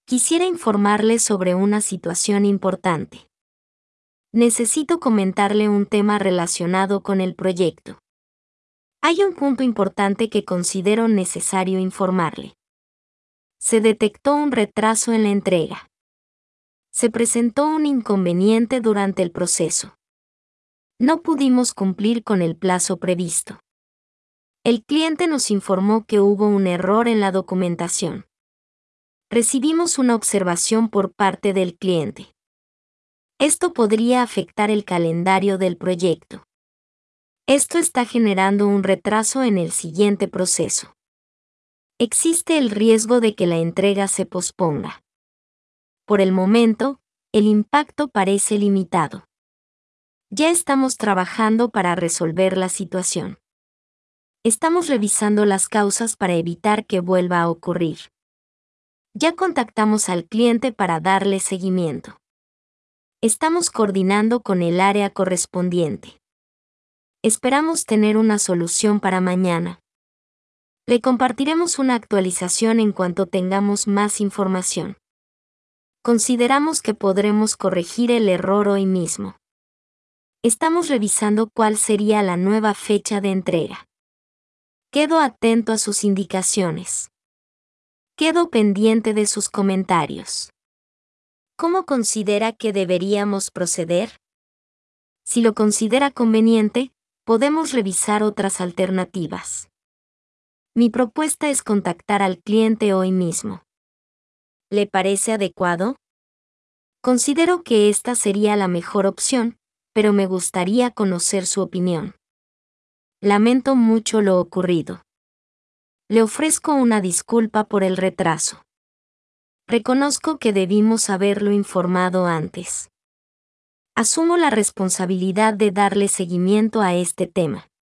Quisiera informarle sobre una situación importante. Necesito comentarle un tema relacionado con el proyecto. Hay un punto importante que considero necesario informarle. Se detectó un retraso en la entrega. Se presentó un inconveniente durante el proceso. No pudimos cumplir con el plazo previsto. El cliente nos informó que hubo un error en la documentación. Recibimos una observación por parte del cliente. Esto podría afectar el calendario del proyecto. Esto está generando un retraso en el siguiente proceso. Existe el riesgo de que la entrega se posponga. Por el momento, el impacto parece limitado. Ya estamos trabajando para resolver la situación. Estamos revisando las causas para evitar que vuelva a ocurrir. Ya contactamos al cliente para darle seguimiento. Estamos coordinando con el área correspondiente. Esperamos tener una solución para mañana. Le compartiremos una actualización en cuanto tengamos más información. Consideramos que podremos corregir el error hoy mismo. Estamos revisando cuál sería la nueva fecha de entrega. Quedo atento a sus indicaciones. Quedo pendiente de sus comentarios. ¿Cómo considera que deberíamos proceder? Si lo considera conveniente, podemos revisar otras alternativas. Mi propuesta es contactar al cliente hoy mismo. ¿Le parece adecuado? Considero que esta sería la mejor opción, pero me gustaría conocer su opinión. Lamento mucho lo ocurrido. Le ofrezco una disculpa por el retraso. Reconozco que debimos haberlo informado antes. Asumo la responsabilidad de darle seguimiento a este tema.